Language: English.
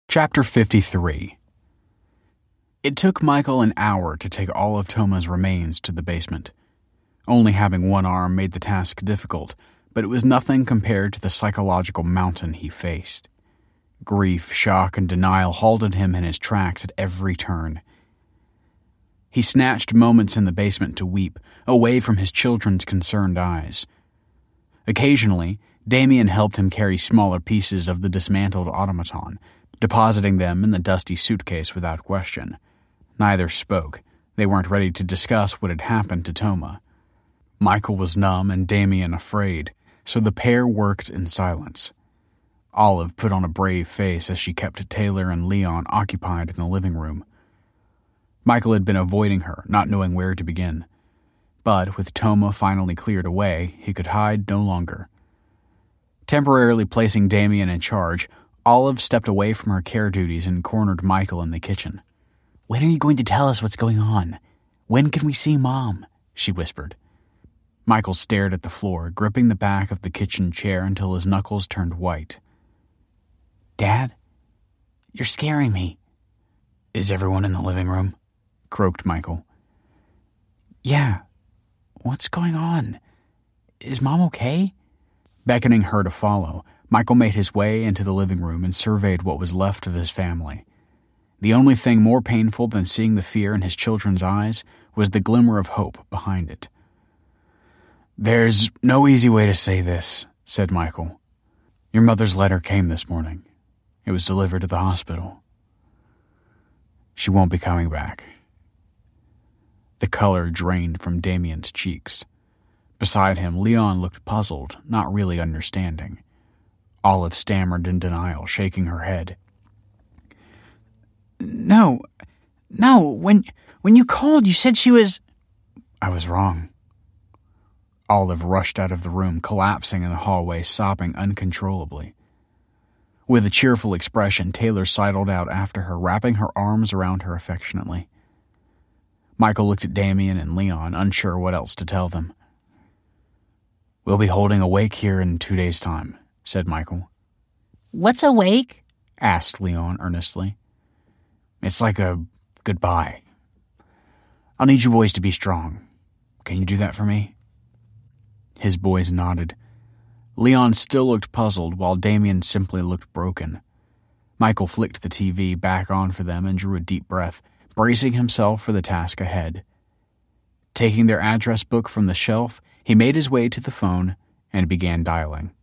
Chapter 53. It took Michael an hour to take all of Toma's remains to the basement. Only having one arm made the task difficult, but it was nothing compared to the psychological mountain he faced. Grief, shock, and denial halted him in his tracks at every turn. He snatched moments in the basement to weep, away from his children's concerned eyes. Occasionally, Damien helped him carry smaller pieces of the dismantled automaton, depositing them in the dusty suitcase without question. Neither spoke. They weren't ready to discuss what had happened to Toma. Michael was numb and Damien afraid, so the pair worked in silence. Olive put on a brave face as she kept Taylor and Leon occupied in the living room. Michael had been avoiding her, not knowing where to begin. But with Toma finally cleared away, he could hide no longer. Temporarily placing Damien in charge, Olive stepped away from her care duties and cornered Michael in the kitchen. "When are you going to tell us what's going on? When can we see Mom?" she whispered. Michael stared at the floor, gripping the back of the kitchen chair until his knuckles turned white. "Dad? You're scaring me." "Is everyone in the living room?" croaked Michael. "Yeah. What's going on? Is Mom okay?" Beckoning her to follow, Michael made his way into the living room and surveyed what was left of his family. The only thing more painful than seeing the fear in his children's eyes was the glimmer of hope behind it. "There's no easy way to say this," said Michael. "Your mother's letter came this morning. It was delivered to the hospital. She won't be coming back." The color drained from Damien's cheeks. Beside him, Leon looked puzzled, not really understanding. Olive stammered in denial, shaking her head. No, when you called, you said she was..." "I was wrong." Olive rushed out of the room, collapsing in the hallway, sobbing uncontrollably. With a cheerful expression, Taylor sidled out after her, wrapping her arms around her affectionately. Michael looked at Damien and Leon, unsure what else to tell them. "We'll be holding a wake here in 2 days' time," said Michael. "What's a wake?" asked Leon earnestly. "It's like a goodbye. I'll need you boys to be strong. Can you do that for me?" His boys nodded. Leon still looked puzzled, while Damien simply looked broken. Michael flicked the TV back on for them and drew a deep breath, bracing himself for the task ahead. Taking their address book from the shelf, he made his way to the phone and began dialing.